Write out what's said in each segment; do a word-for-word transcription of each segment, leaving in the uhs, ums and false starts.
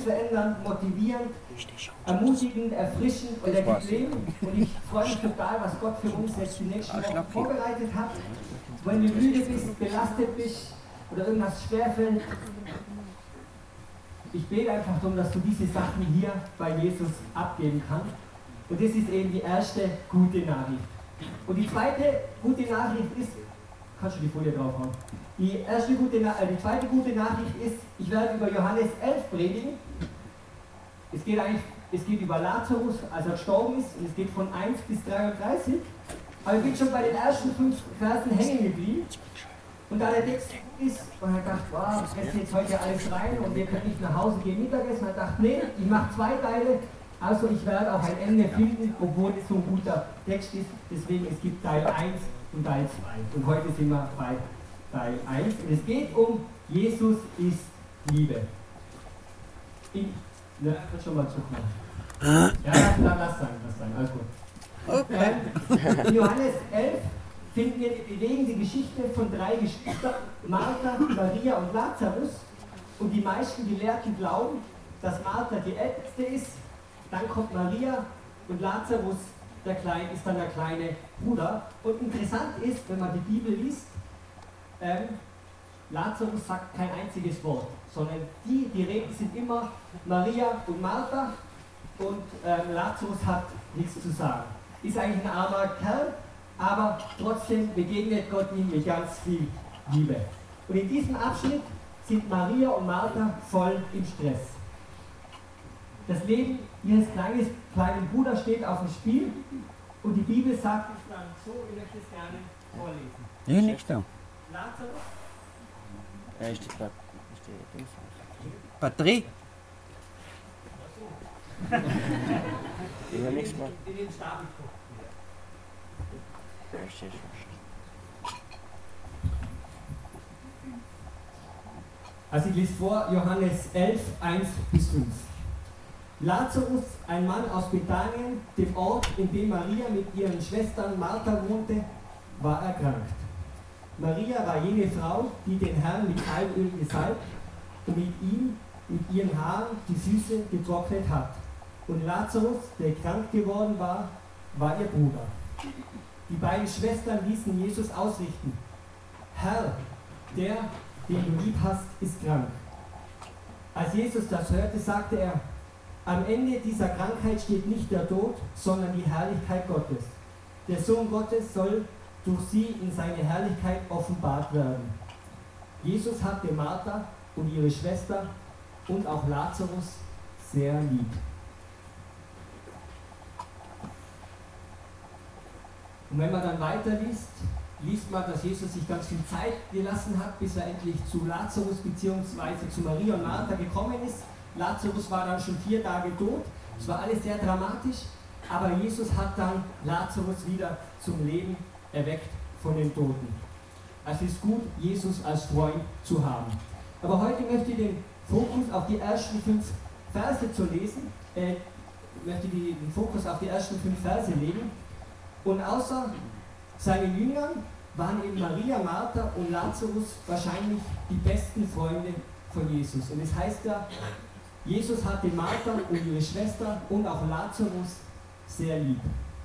lebensverändernd, motivierend, ermutigend, erfrischend und er gibt Leben. Und ich freue mich total, was Gott für uns jetzt die nächsten Wochen vorbereitet hat. Wenn du müde bist, belastet bist oder irgendwas schwerfällt, ich bete einfach darum, dass du diese Sachen hier bei Jesus abgeben kannst. Und das ist eben die erste gute Nachricht. Und die zweite gute Nachricht ist, kannst du die Folie draufhauen? Die, erste gute, äh, die zweite gute Nachricht ist, ich werde über Johannes elf predigen. Es geht eigentlich, es geht über Lazarus, als er gestorben ist, und es geht von eins bis dreiunddreißig. Aber ich bin schon bei den ersten fünf Versen hängen geblieben. Und da der Text ist, und er dachte, wow, ich esse jetzt heute alles rein und wir können nicht nach Hause gehen Mittagessen. Und er dachte, nee, ich mache zwei Teile. Also ich werde auch ein Ende finden, obwohl es so ein guter Text ist. Deswegen, es gibt Teil eins und Teil zwei. Und heute sind wir bei Teil eins. Und es geht um Jesus ist Liebe. In, ne, ich kann schon mal zurückmachen. Ja, lass, lass sein, lass sein, alles gut. Okay. Ähm, in Johannes elf finden wir die bewegende Geschichte von drei Geschwistern, Martha, Maria und Lazarus. Und die meisten Gelehrten glauben, dass Martha die Älteste ist. Dann kommt Maria und Lazarus der Kleine, ist dann der kleine Bruder. Und interessant ist, wenn man die Bibel liest, ähm, Lazarus sagt kein einziges Wort, sondern die, die reden, sind immer Maria und Martha und ähm, Lazarus hat nichts zu sagen. Ist eigentlich ein armer Kerl, aber trotzdem begegnet Gott ihm mit ganz viel Liebe. Und in diesem Abschnitt sind Maria und Martha voll im Stress. Das Leben ihres kleines, kleinen Bruders steht auf dem Spiel und die Bibel sagt es dann so, ich möchte es gerne vorlesen. Nee, nichts da. Lazarus? Ja, ist die Batterie? Ich habe nichts mehr. In den Stab geguckt. Also ich lese vor, Johannes elf, eins bis fünf. Lazarus, ein Mann aus Bethanien, dem Ort, in dem Maria mit ihren Schwestern Martha wohnte, war erkrankt. Maria war jene Frau, die den Herrn mit Salböl gesalbt und mit ihm, mit ihren Haaren die Füße getrocknet hat. Und Lazarus, der krank geworden war, war ihr Bruder. Die beiden Schwestern ließen Jesus ausrichten: Herr, der, den du lieb hast, ist krank. Als Jesus das hörte, sagte er: Am Ende dieser Krankheit steht nicht der Tod, sondern die Herrlichkeit Gottes. Der Sohn Gottes soll durch sie in seine Herrlichkeit offenbart werden. Jesus hatte Martha und ihre Schwester und auch Lazarus sehr lieb. Und wenn man dann weiterliest, liest man, dass Jesus sich ganz viel Zeit gelassen hat, bis er endlich zu Lazarus bzw. zu Maria und Martha gekommen ist. Lazarus war dann schon vier Tage tot. Es war alles sehr dramatisch, aber Jesus hat dann Lazarus wieder zum Leben erweckt von den Toten. Es ist gut, Jesus als Freund zu haben. Aber heute möchte ich den Fokus auf die ersten fünf Verse zu lesen, äh, möchte den Fokus auf die ersten fünf Verse legen. Und außer seinen Jüngern waren eben Maria, Martha und Lazarus wahrscheinlich die besten Freunde von Jesus. Und es heißt ja, Jesus hatte Martha und ihre Schwester und auch Lazarus sehr lieb.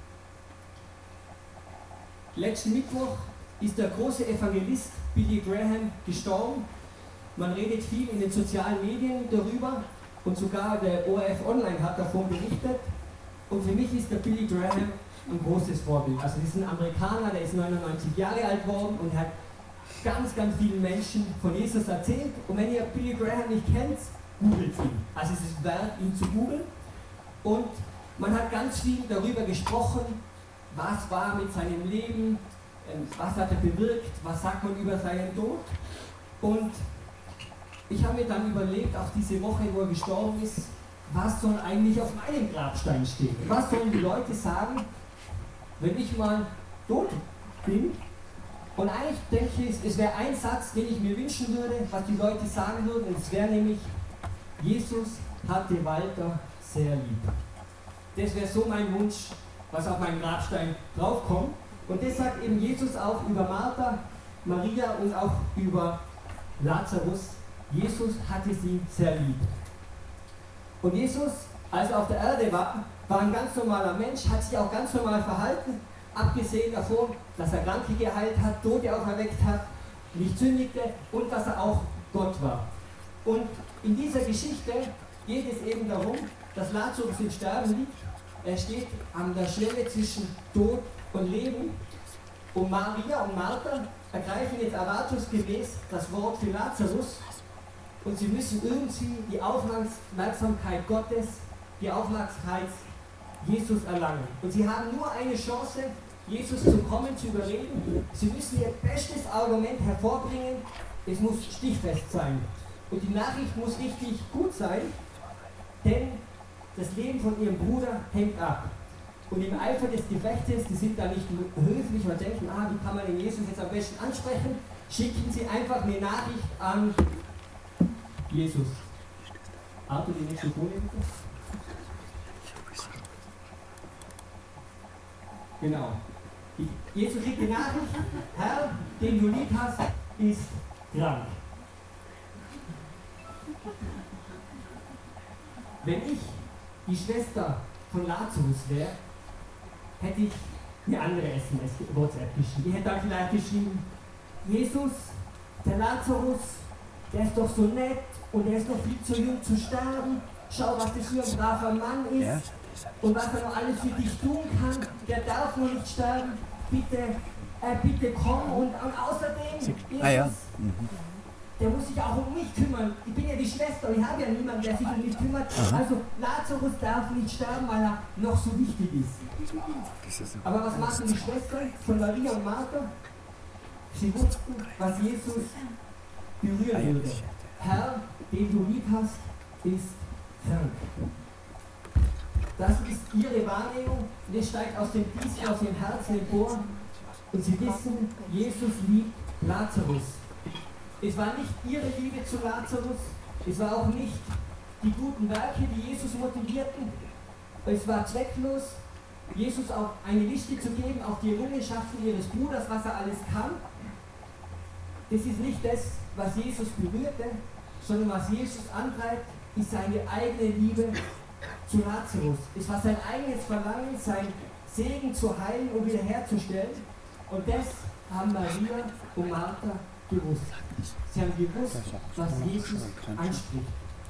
Letzten Mittwoch ist der große Evangelist Billy Graham gestorben. Man redet viel in den sozialen Medien darüber und sogar der O R F Online hat davon berichtet. Und für mich ist der Billy Graham ein großes Vorbild. Also das ist ein Amerikaner, der ist neunundneunzig Jahre alt worden und hat ganz, ganz vielen Menschen von Jesus erzählt. Und wenn ihr Billy Graham nicht kennt, googelt ihn. Also es ist wert, ihn zu googeln. Und man hat ganz viel darüber gesprochen, was war mit seinem Leben, was hat er bewirkt, was sagt man über seinen Tod. Und ich habe mir dann überlegt, auch diese Woche, wo er gestorben ist, was soll eigentlich auf meinem Grabstein stehen? Was sollen die Leute sagen, wenn ich mal tot bin? Und eigentlich denke ich, es wäre ein Satz, den ich mir wünschen würde, was die Leute sagen würden, und es wäre nämlich: Jesus hatte Walter sehr lieb. Das wäre so mein Wunsch, was auf meinen Grabstein draufkommt. Und das sagt eben Jesus auch über Martha, Maria und auch über Lazarus. Jesus hatte sie sehr lieb. Und Jesus, als er auf der Erde war, war ein ganz normaler Mensch, hat sich auch ganz normal verhalten, abgesehen davon, dass er Kranke geheilt hat, Tote auferweckt hat, nicht sündigte und dass er auch Gott war. Und in dieser Geschichte geht es eben darum, dass Lazarus im Sterben liegt. Er steht an der Schwelle zwischen Tod und Leben. Und Maria und Martha ergreifen jetzt erwartungsgemäß das Wort für Lazarus. Und sie müssen irgendwie die Aufmerksamkeit Gottes, die Aufmerksamkeit Jesus erlangen. Und sie haben nur eine Chance, Jesus zum Kommen zu überreden. Sie müssen ihr bestes Argument hervorbringen. Es muss stichfest sein. Und die Nachricht muss richtig gut sein, denn das Leben von ihrem Bruder hängt ab. Und im Eifer des Gefechtes, die sind da nicht höflich und denken, ah, wie kann man den Jesus jetzt am besten ansprechen, schicken sie einfach eine Nachricht an Jesus. Arthur, die nächste Folie bitte. Genau. Jesus kriegt die Nachricht, Herr, den du lieb hast, ist krank. Wenn ich die Schwester von Lazarus wäre, hätte ich eine andere S M S, WhatsApp geschrieben. Ich hätte dann vielleicht geschrieben, Jesus, der Lazarus, der ist doch so nett und der ist noch viel zu jung zu sterben. Schau, was das für ein braver Mann ist ja. Und was er noch alles für dich tun kann. Der darf nur nicht sterben. Bitte, äh, bitte komm und, und außerdem, Jesus, ah, ja. mhm. der muss sich auch um mich kümmern. Ich bin ja die Schwester und ich habe ja niemanden, der sich um mich kümmert. Aha. Also Lazarus darf nicht sterben, weil er noch so wichtig ist. Aber was machen die Schwestern von Maria und Martha? Sie wussten, was Jesus berühren würde. Herr, den du lieb hast, ist krank. Das ist ihre Wahrnehmung und es steigt aus dem Tiefsten, aus dem Herzen empor. Und sie wissen, Jesus liebt Lazarus. Es war nicht ihre Liebe zu Lazarus, es war auch nicht die guten Werke, die Jesus motivierten. Es war zwecklos, Jesus auch eine Liste zu geben auf die Errungenschaften ihres Bruders, was er alles kann. Das ist nicht das, was Jesus berührte, sondern was Jesus antreibt, ist seine eigene Liebe zu Lazarus. Es war sein eigenes Verlangen, sein Segen zu heilen und wiederherzustellen. Und das haben Maria und Martha gewusst. Sie haben gewusst, was Jesus anspricht.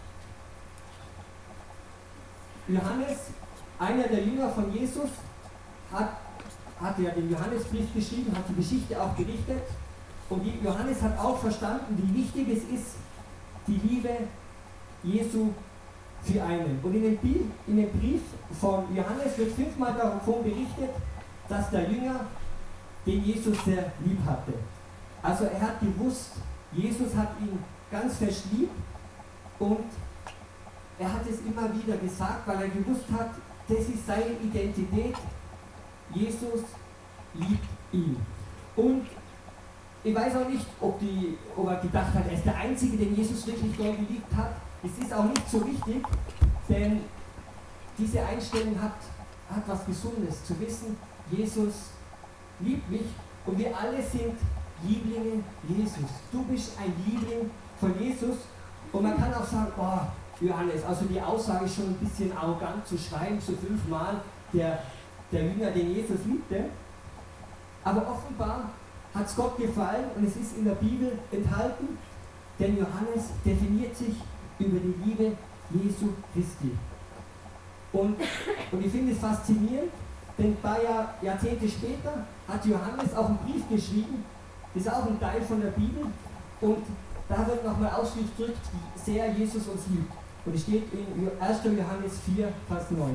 Johannes, einer der Jünger von Jesus, hat, hat ja den Johannesbrief geschrieben, hat die Geschichte auch berichtet. Und Johannes hat auch verstanden, wie wichtig es ist, die Liebe Jesu für einen. Und in dem, Brief, in dem Brief von Johannes wird fünfmal davon berichtet, dass der Jünger den Jesus sehr lieb hatte. Also er hat gewusst, Jesus hat ihn ganz fest lieb und er hat es immer wieder gesagt, weil er gewusst hat, das ist seine Identität. Jesus liebt ihn. Und ich weiß auch nicht, ob, die, ob er gedacht hat, er ist der Einzige, den Jesus wirklich doll geliebt hat. Es ist auch nicht so wichtig, denn diese Einstellung hat, hat was Gesundes, zu wissen, Jesus liebt mich und wir alle sind Lieblinge Jesus. Du bist ein Liebling von Jesus und man kann auch sagen, oh, Johannes, also die Aussage ist schon ein bisschen arrogant zu schreiben, so fünfmal der, der Jünger, den Jesus liebte. Aber offenbar hat es Gott gefallen und es ist in der Bibel enthalten, denn Johannes definiert sich über die Liebe Jesu Christi. Und, und ich finde es faszinierend, denn ein paar Jahr, Jahrzehnte später hat Johannes auch einen Brief geschrieben, das ist auch ein Teil von der Bibel, und da wird nochmal ausgedrückt, wie sehr Jesus uns liebt. Und es steht in erster Johannes vier, Vers neun.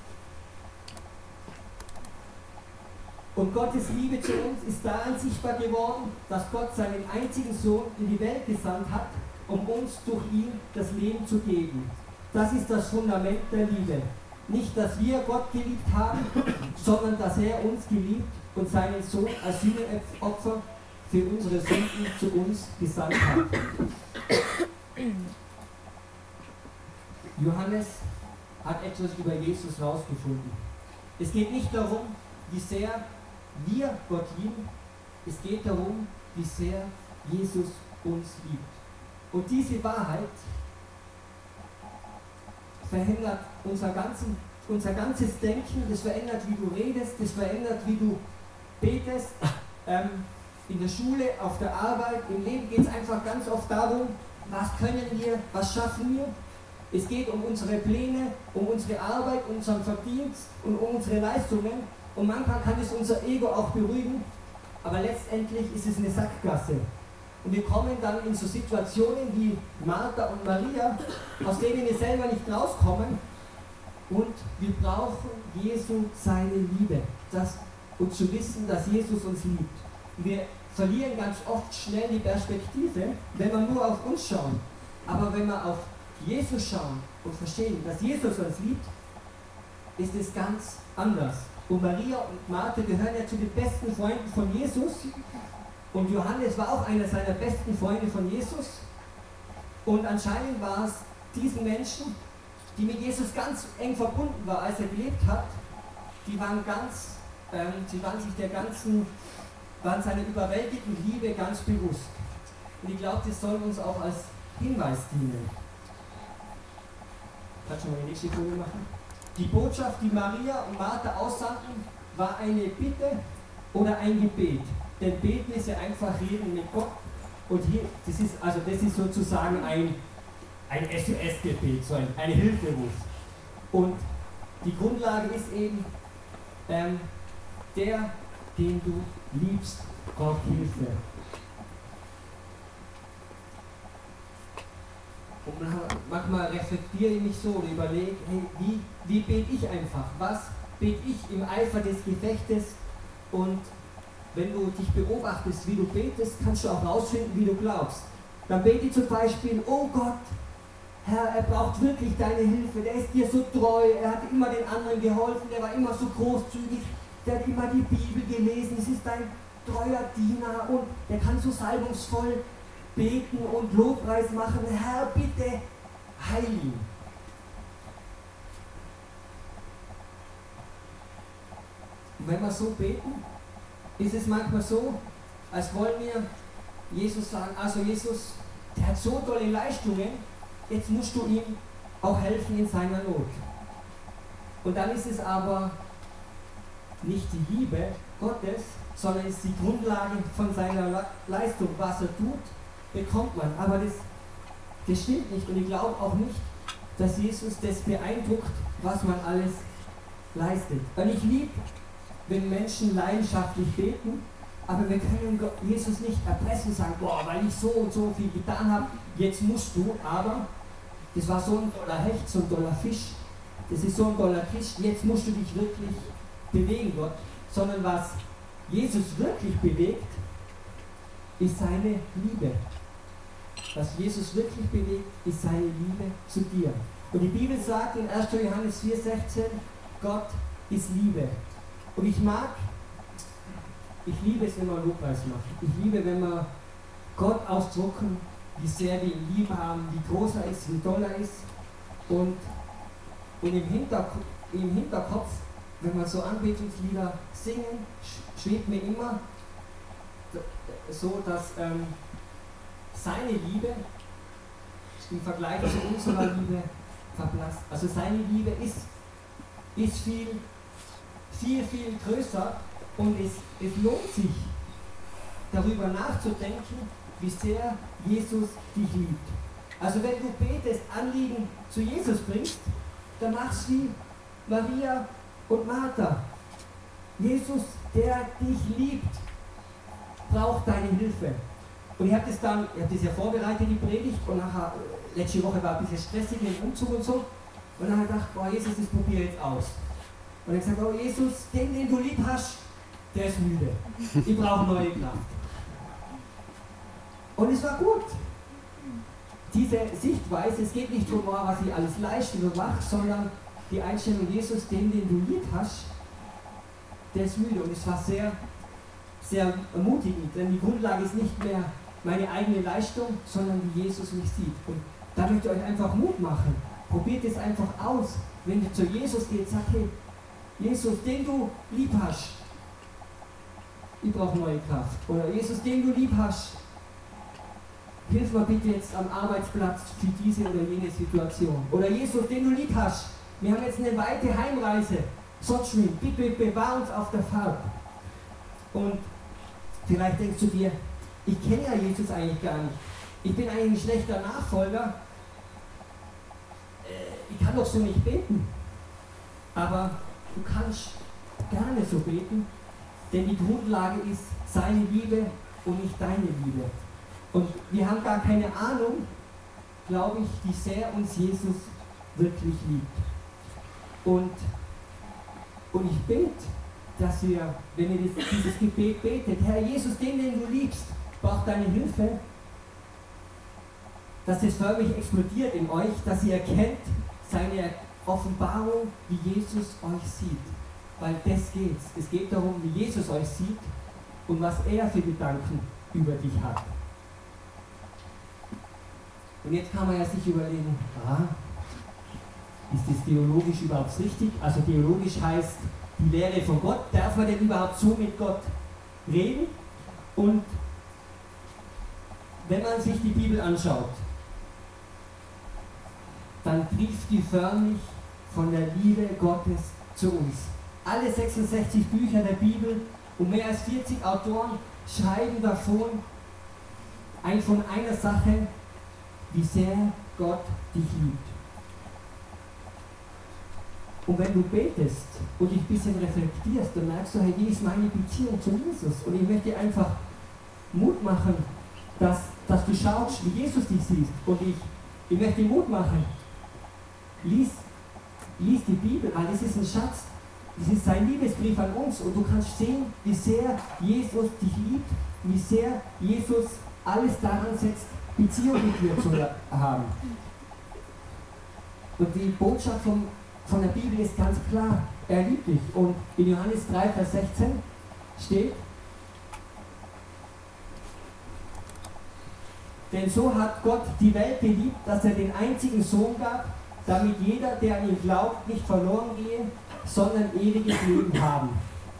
Und Gottes Liebe zu uns ist daran sichtbar geworden, dass Gott seinen einzigen Sohn in die Welt gesandt hat, um uns durch ihn das Leben zu geben. Das ist das Fundament der Liebe. Nicht, dass wir Gott geliebt haben, sondern dass er uns geliebt und seinen Sohn als Sühneopfer für unsere Sünden zu uns gesandt hat. Johannes hat etwas über Jesus herausgefunden. Es geht nicht darum, wie sehr wir Gott lieben, es geht darum, wie sehr Jesus uns liebt. Und diese Wahrheit verändert unser, ganzen, unser ganzes Denken, das verändert, wie du redest, das verändert, wie du betest. Ähm, in der Schule, auf der Arbeit, im Leben geht es einfach ganz oft darum, was können wir, was schaffen wir. Es geht um unsere Pläne, um unsere Arbeit, unseren Verdienst und um unsere Leistungen. Und manchmal kann es unser Ego auch beruhigen, aber letztendlich ist es eine Sackgasse. Und wir kommen dann in so Situationen wie Martha und Maria, aus denen wir selber nicht rauskommen. Und wir brauchen Jesu seine Liebe. Das, und zu wissen, dass Jesus uns liebt. Wir verlieren ganz oft schnell die Perspektive, wenn wir nur auf uns schauen. Aber wenn wir auf Jesus schauen und verstehen, dass Jesus uns liebt, ist es ganz anders. Und Maria und Martha gehören ja zu den besten Freunden von Jesus. Und Johannes war auch einer seiner besten Freunde von Jesus. Und anscheinend war es diesen Menschen, die mit Jesus ganz eng verbunden war, als er gelebt hat, die waren ganz, ähm, sie waren sich der ganzen, waren seiner überwältigenden Liebe ganz bewusst. Und ich glaube, das soll uns auch als Hinweis dienen. Kannst du mal die nächste Folie machen? Die Botschaft, die Maria und Martha aussandten, war eine Bitte oder ein Gebet. Denn beten ist ja einfach reden mit Gott. Und hier, das ist, also das ist sozusagen ein, ein S O S-Gebet, so ein, ein Hilferuf. Und die Grundlage ist eben, ähm, der, den du liebst, braucht Hilfe. Und manchmal reflektiere ich mich so und überlege, hey, wie, wie bete ich einfach? Was bete ich im Eifer des Gefechtes? Und wenn du dich beobachtest, wie du betest, kannst du auch rausfinden, wie du glaubst. Dann bete ich zum Beispiel, oh Gott, Herr, er braucht wirklich deine Hilfe, der ist dir so treu, er hat immer den anderen geholfen, der war immer so großzügig, der hat immer die Bibel gelesen, es ist ein treuer Diener und der kann so salbungsvoll beten und Lobpreis machen. Herr, bitte heil ihn. Und wenn wir so beten, ist es manchmal so, als wollen wir Jesus sagen, also Jesus, der hat so tolle Leistungen, jetzt musst du ihm auch helfen in seiner Not. Und dann ist es aber nicht die Liebe Gottes, sondern ist die Grundlage von seiner Leistung. Was er tut, bekommt man. Aber das, das stimmt nicht. Und ich glaube auch nicht, dass Jesus das beeindruckt, was man alles leistet. Und ich liebe, wenn Menschen leidenschaftlich beten, aber wir können Jesus nicht erpressen und sagen, boah, weil ich so und so viel getan habe, jetzt musst du, aber das war so ein toller Hecht, so ein toller Fisch, das ist so ein toller Fisch, jetzt musst du dich wirklich bewegen, Gott. Sondern was Jesus wirklich bewegt, ist seine Liebe. Was Jesus wirklich bewegt, ist seine Liebe zu dir. Und die Bibel sagt in erster Johannes vier sechzehn, Gott ist Liebe. Und ich mag, ich liebe es, wenn wir Lobpreis machen. Ich liebe, wenn wir Gott ausdrucken, wie sehr wir ihn lieb haben, wie groß er ist, wie toll er ist. Und, und im, Hinterkopf, im Hinterkopf, wenn wir so Anbetungslieder singen, schwebt mir immer so, dass ähm, seine Liebe im Vergleich zu unserer Liebe verblasst. Also seine Liebe ist, ist viel, viel, viel größer und es, es lohnt sich, darüber nachzudenken, wie sehr Jesus dich liebt. Also wenn du betest, Anliegen zu Jesus bringst, dann machst du wie Maria und Martha. Jesus, der dich liebt, braucht deine Hilfe. Und ich habe das dann, ich habe das ja vorbereitet, die Predigt, und nachher, letzte Woche war ein bisschen stressig mit dem Umzug und so, und dann habe ich gedacht, boah Jesus, das probiere ich jetzt aus. Und ich habe gesagt, oh Jesus, den, den du lieb hast, der ist müde. Ich brauche neue Kraft. Und es war gut. Diese Sichtweise, es geht nicht darum, was ich alles leiste oder mache, sondern die Einstellung, Jesus, den, den du lieb hast, der ist müde. Und es war sehr, sehr ermutigend, denn die Grundlage ist nicht mehr meine eigene Leistung, sondern wie Jesus mich sieht. Und da möchte ich euch einfach Mut machen. Probiert es einfach aus. Wenn du zu Jesus gehst, sag, hey, Jesus, den du lieb hast, ich brauche neue Kraft. Oder Jesus, den du lieb hast, hilf mir bitte jetzt am Arbeitsplatz für diese oder jene Situation. Oder Jesus, den du lieb hast, wir haben jetzt eine weite Heimreise, sonst wie, bitte bewahr uns auf der Fahrt. Und vielleicht denkst du dir, ich kenne ja Jesus eigentlich gar nicht. Ich bin eigentlich ein schlechter Nachfolger. Ich kann doch so nicht beten. Aber du kannst gerne so beten, denn die Grundlage ist seine Liebe und nicht deine Liebe. Und wir haben gar keine Ahnung, glaube ich, wie sehr uns Jesus wirklich liebt. Und, und ich bete, dass ihr, wenn ihr das, dieses Gebet betet, Herr Jesus, den, den du liebst, braucht deine Hilfe, dass es förmlich explodiert in euch, dass ihr erkennt seine Offenbarung, wie Jesus euch sieht. Weil das geht's. Es geht darum, wie Jesus euch sieht und was er für Gedanken über dich hat. Und jetzt kann man ja sich überlegen, ah, ist das theologisch überhaupt richtig? Also theologisch heißt die Lehre von Gott. Darf man denn überhaupt so mit Gott reden? Und wenn man sich die Bibel anschaut, dann trifft die förmlich von der Liebe Gottes zu uns. Alle sechsundsechzig Bücher der Bibel und mehr als vierzig Autoren schreiben davon, ein von einer Sache, wie sehr Gott dich liebt. Und wenn du betest und dich ein bisschen reflektierst, dann merkst du, hey, wie ist meine Beziehung zu Jesus? Und ich möchte dir einfach Mut machen, dass, dass du schaust, wie Jesus dich sieht. Und ich, ich möchte dir Mut machen, lies, lies die Bibel, weil es ist ein Schatz. Es ist sein Liebesbrief an uns und du kannst sehen, wie sehr Jesus dich liebt, wie sehr Jesus alles daran setzt, Beziehung mit dir zu haben. Und die Botschaft von, von der Bibel ist ganz klar, er liebt dich. Und in Johannes drei, Vers sechzehn steht, denn so hat Gott die Welt geliebt, dass er den einzigen Sohn gab, damit jeder, der an ihn glaubt, nicht verloren gehe, sondern ewiges Leben haben.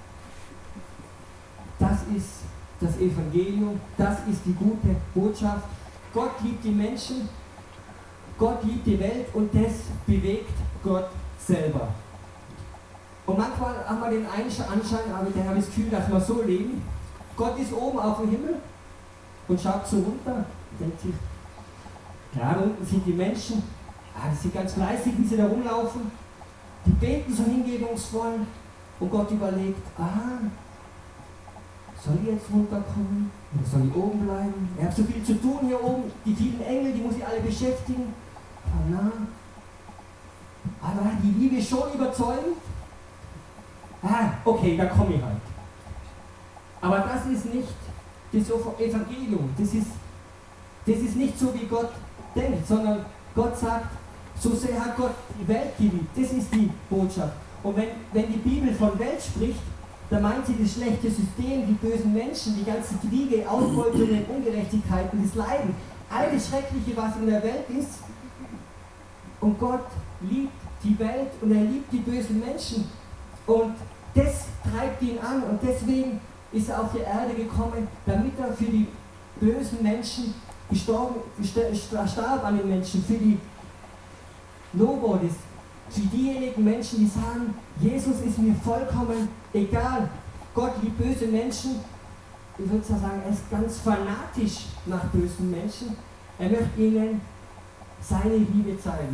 Das ist das Evangelium, das ist die gute Botschaft. Gott liebt die Menschen, Gott liebt die Welt und das bewegt Gott selber. Und manchmal haben wir den Anschein, aber dann habe ich das Gefühl, dass wir so leben. Gott ist oben auf dem Himmel und schaut so runter und denkt sich, ja, da unten sind die Menschen, ah, die sind ganz fleißig, wie sie da rumlaufen. Die beten so hingebungsvoll und Gott überlegt, ah, soll ich jetzt runterkommen oder soll ich oben bleiben? Ich habe so viel zu tun hier oben, die vielen Engel, die muss ich alle beschäftigen. Oh, na, aber die Liebe ist schon überzeugend. Ah, okay, dann komme ich halt. Aber das ist nicht das Evangelium, das ist, das ist nicht so, wie Gott denkt, sondern Gott sagt, so sehr hat Gott die Welt geliebt. Das ist die Botschaft. Und wenn, wenn die Bibel von Welt spricht, dann meint sie das schlechte System, die bösen Menschen, die ganzen Kriege, Ausbeutungen, Ungerechtigkeiten, das Leiden, all das Schreckliche, was in der Welt ist. Und Gott liebt die Welt und er liebt die bösen Menschen. Und das treibt ihn an und deswegen ist er auf die Erde gekommen, damit er für die bösen Menschen gestorben, starb an den Menschen, für die Nobodies, für diejenigen Menschen, die sagen, Jesus ist mir vollkommen egal. Gott liebt böse Menschen. Ich würde sagen, er ist ganz fanatisch nach bösen Menschen. Er möchte ihnen seine Liebe zeigen.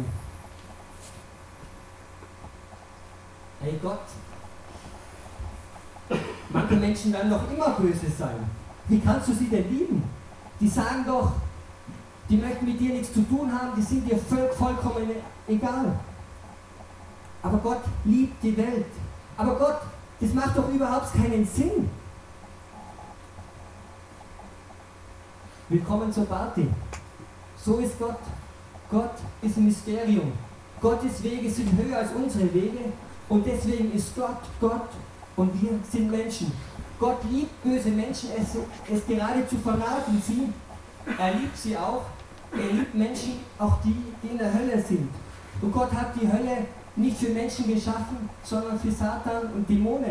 Hey Gott, manche Menschen werden doch immer böse sein. Wie kannst du sie denn lieben? Die sagen doch, die möchten mit dir nichts zu tun haben, die sind dir voll, vollkommen egal. Aber Gott liebt die Welt. Aber Gott, das macht doch überhaupt keinen Sinn. Willkommen zur Party. So ist Gott. Gott ist ein Mysterium. Gottes Wege sind höher als unsere Wege und deswegen ist Gott Gott und wir sind Menschen. Gott liebt böse Menschen, es, es geradezu verraten sie. Er liebt sie auch. Er liebt Menschen, auch die, die in der Hölle sind. Und Gott hat die Hölle nicht für Menschen geschaffen, sondern für Satan und Dämonen.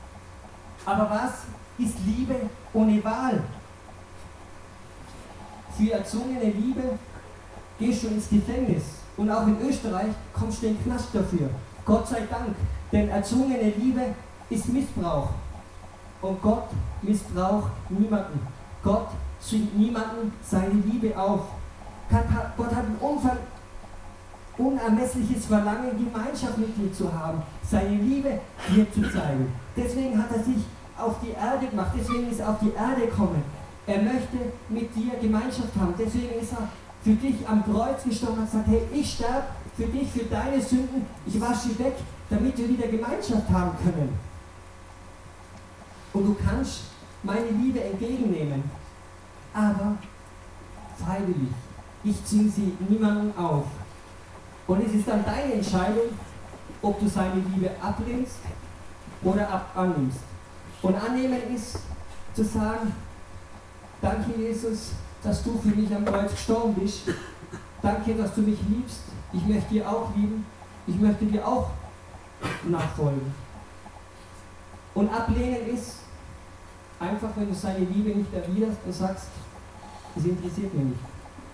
Aber was ist Liebe ohne Wahl? für erzwungene Liebe, gehst du ins Gefängnis. Und auch in Österreich kommst du in den Knast dafür. Gott sei Dank, denn erzwungene Liebe ist Missbrauch. Und Gott missbraucht niemanden. Gott zwingt niemanden seine Liebe auf. Gott hat ein Unfall, unermessliches Verlangen, Gemeinschaft mit dir zu haben, seine Liebe dir zu zeigen. Deswegen hat er sich auf die Erde gemacht, deswegen ist er auf die Erde gekommen. Er möchte mit dir Gemeinschaft haben, deswegen ist er für dich am Kreuz gestorben und hat gesagt, hey, ich sterbe für dich, für deine Sünden, ich wasche sie weg, damit wir wieder Gemeinschaft haben können. Und du kannst meine Liebe entgegennehmen, aber freiwillig. Ich ziehe sie niemandem auf. Und es ist dann deine Entscheidung, ob du seine Liebe ablehnst oder ab annimmst. Und annehmen ist zu sagen, danke Jesus, dass du für mich am Kreuz gestorben bist. Danke, dass du mich liebst. Ich möchte dir auch lieben. Ich möchte dir auch nachfolgen. Und ablehnen ist einfach, wenn du seine Liebe nicht erwiderst und sagst, es interessiert mich nicht.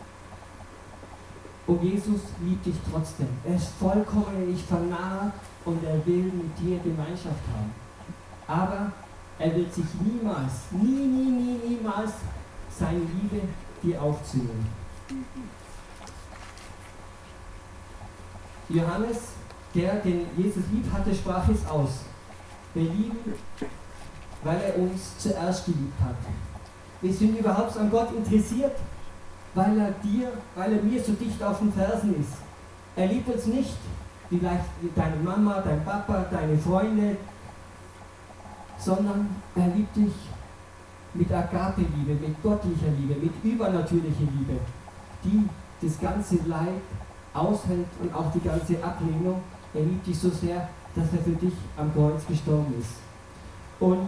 Und Jesus liebt dich trotzdem. Er ist vollkommen nicht vernarrt und er will mit dir Gemeinschaft haben. Aber er wird sich niemals, nie, nie, nie, niemals seine Liebe dir aufzwingen. Johannes, der den Jesus lieb hatte, sprach es aus. Wir lieben, weil er uns zuerst geliebt hat. Wir sind überhaupt an Gott interessiert, weil er dir, weil er mir so dicht auf den Fersen ist. Er liebt uns nicht, vielleicht deine Mama, dein Papa, deine Freunde, sondern er liebt dich mit Agape-Liebe, mit göttlicher Liebe, mit übernatürlicher Liebe, die das ganze Leid aushält und auch die ganze Ablehnung. Er liebt dich so sehr, dass er für dich am Kreuz gestorben ist. Und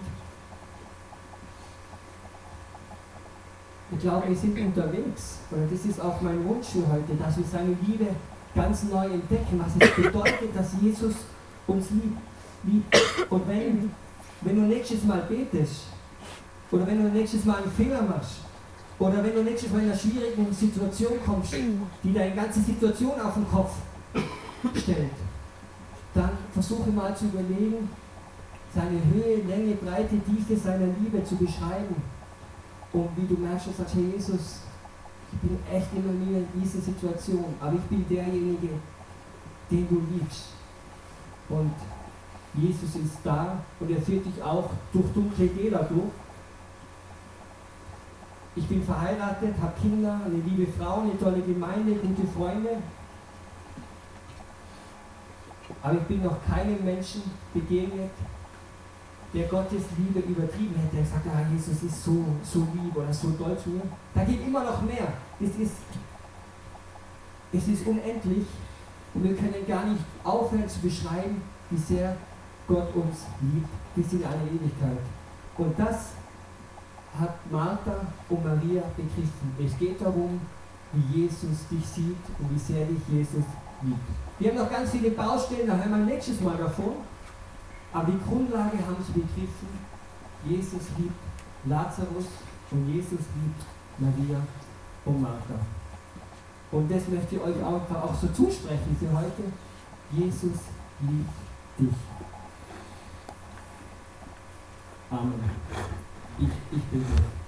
ich glaube, wir sind unterwegs, und das ist auch mein Wunsch für heute, dass wir seine Liebe ganz neu entdecken, was es bedeutet, dass Jesus uns liebt. Und wenn, wenn du nächstes Mal betest, oder wenn du nächstes Mal einen Fehler machst, oder wenn du nächstes Mal in einer schwierigen Situation kommst, die deine ganze Situation auf den Kopf stellt, dann versuche mal zu überlegen, seine Höhe, Länge, Breite, Tiefe seiner Liebe zu beschreiben. Und wie du merkst und sagst, hey Jesus, ich bin echt immer wieder in dieser Situation, aber ich bin derjenige, den du liebst. Und Jesus ist da und er führt dich auch durch dunkle Täler durch. Ich bin verheiratet, habe Kinder, eine liebe Frau, eine tolle Gemeinde, gute Freunde. Aber ich bin noch keinem Menschen begegnet, der Gottes Liebe übertrieben hätte. Er sagt, ah, Jesus ist so, so lieb oder so toll zu mir. Da geht immer noch mehr. Es ist, es ist unendlich und wir können gar nicht aufhören zu beschreiben, wie sehr Gott uns liebt bis in alle Ewigkeit. Und das hat Martha und Maria begriffen. Es geht darum, wie Jesus dich sieht und wie sehr dich Jesus liebt. Wir haben noch ganz viele Baustellen, da hören wir nächstes Mal davon. Aber die Grundlage haben sie begriffen. Jesus liebt Lazarus und Jesus liebt Maria und Martha. Und das möchte ich euch auch, auch so zusprechen für heute. Jesus liebt dich. Amen. Ich, ich bin so.